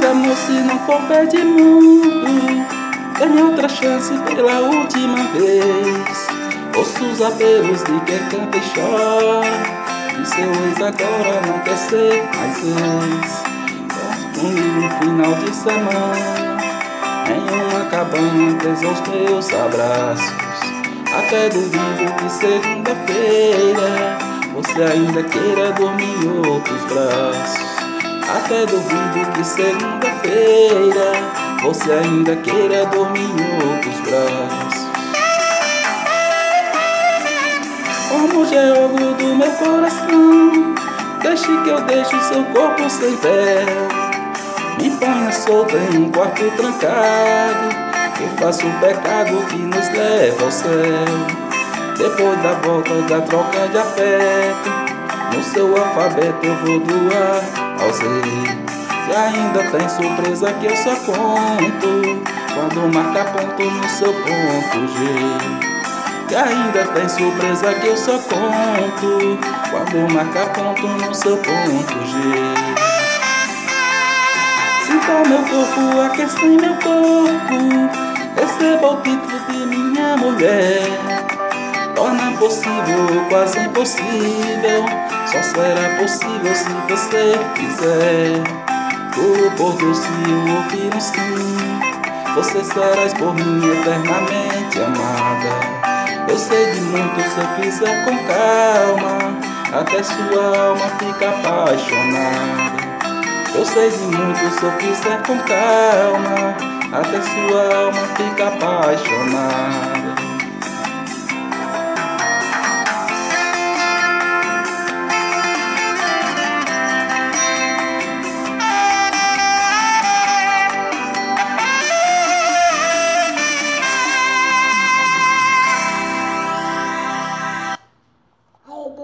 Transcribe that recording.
amor, se não for perder muito, dê-me outra chance pela última vez. Ouço os apelos de quem canta e chora, e seu ex agora não quer ser mais ex. Vamos comigo no final de semana, em uma cabana, preso aos meus abraços. Até duvido que segunda-feira você ainda queira dormir em outros braços. Até duvido que segunda-feira você ainda queira dormir em outros braços. Como geólogo do meu coração, deixe que eu deixe seu corpo sem véu. Me ponha solta em um quarto trancado, eu faço o pecado que nos leva ao céu. Depois da volta da troca de afeto, no seu alfabeto eu vou do A ao Z. E ainda tem surpresa que eu só conto quando marca ponto no seu ponto G. E ainda tem surpresa que eu só conto quando marca ponto no seu ponto G. Sinta meu corpo aquecer em meu corpo, receba o título de minha mulher. Torna possível quase impossível, só será possível se você quiser. Juro por Deus, se eu ouvir um sim, você serás por mim eternamente amada. Eu sei de muito se eu fizer com calma, até sua alma fica apaixonada. Eu sei de muito se eu fizer com calma, até sua alma fica apaixonada.